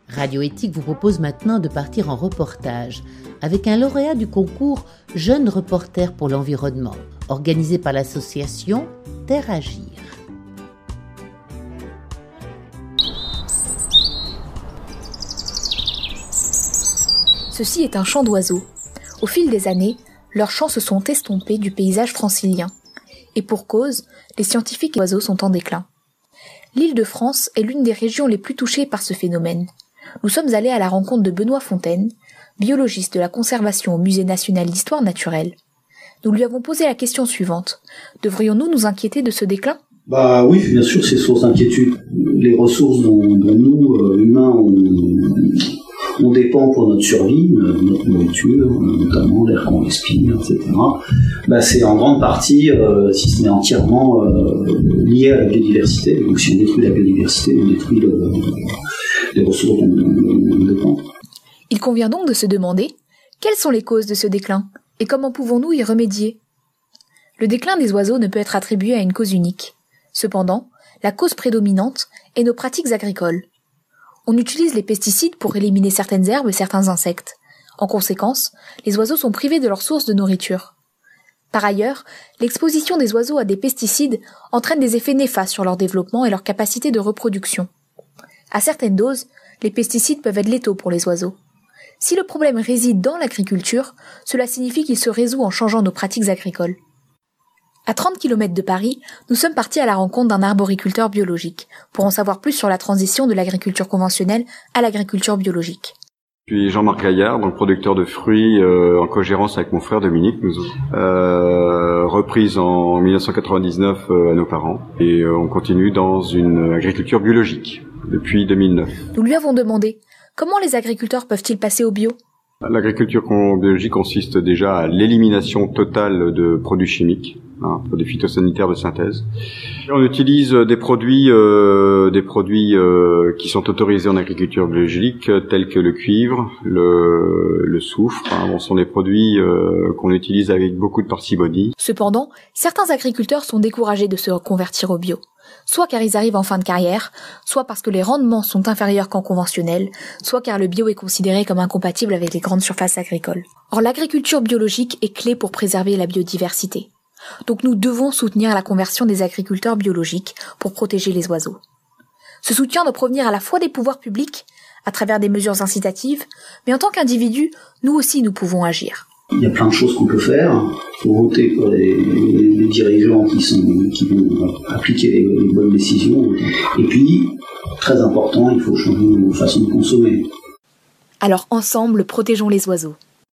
Radio Éthique vous propose maintenant de partir en reportage avec un lauréat du concours Jeunes reporters pour l'environnement, organisé par l'association Terre Agir. Ceci est un chant d'oiseaux. Au fil des années, leurs chants se sont estompés du paysage francilien. Et pour cause, les scientifiques et oiseaux sont en déclin. L'Île-de-France est l'une des régions les plus touchées par ce phénomène. Nous sommes allés à la rencontre de Benoît Fontaine, biologiste de la conservation au Musée national d'histoire naturelle. Nous lui avons posé la question suivante. Devrions-nous nous inquiéter de ce déclin ? Oui, bien sûr, c'est source d'inquiétude. Les ressources dont nous, humains, on dépend pour notre survie, notre nourriture, notamment l'air qu'on respire, etc. C'est en grande partie, si ce n'est entièrement, lié à la biodiversité. Donc si on détruit la biodiversité, on détruit les ressources dont on dépend. Il convient donc de se demander quelles sont les causes de ce déclin et comment pouvons-nous y remédier ? Le déclin des oiseaux ne peut être attribué à une cause unique. Cependant, la cause prédominante est nos pratiques agricoles. On utilise les pesticides pour éliminer certaines herbes et certains insectes. En conséquence, les oiseaux sont privés de leur source de nourriture. Par ailleurs, l'exposition des oiseaux à des pesticides entraîne des effets néfastes sur leur développement et leur capacité de reproduction. À certaines doses, les pesticides peuvent être létaux pour les oiseaux. Si le problème réside dans l'agriculture, cela signifie qu'il se résout en changeant nos pratiques agricoles. À 30 km de Paris, nous sommes partis à la rencontre d'un arboriculteur biologique, pour en savoir plus sur la transition de l'agriculture conventionnelle à l'agriculture biologique. Je suis Jean-Marc Gaillard, donc producteur de fruits en cogérance avec mon frère Dominique, reprise en 1999 à nos parents, et on continue dans une agriculture biologique depuis 2009. Nous lui avons demandé comment les agriculteurs peuvent-ils passer au bio ? L'agriculture biologique consiste déjà à l'élimination totale de produits chimiques, produits phytosanitaires de synthèse. On utilise des produits qui sont autorisés en agriculture biologique, tels que le cuivre, le soufre. Ce sont des produits qu'on utilise avec beaucoup de parcimonie. Cependant, certains agriculteurs sont découragés de se reconvertir au bio. Soit car ils arrivent en fin de carrière, soit parce que les rendements sont inférieurs qu'en conventionnel, soit car le bio est considéré comme incompatible avec les grandes surfaces agricoles. Or, l'agriculture biologique est clé pour préserver la biodiversité. Donc nous devons soutenir la conversion des agriculteurs biologiques pour protéger les oiseaux. Ce soutien doit provenir à la fois des pouvoirs publics, à travers des mesures incitatives, mais en tant qu'individus, nous aussi nous pouvons agir. Il y a plein de choses qu'on peut faire. Il faut voter pour les dirigeants qui vont appliquer les bonnes décisions. Et puis, très important, il faut changer nos façons de consommer. Alors ensemble, protégeons les oiseaux.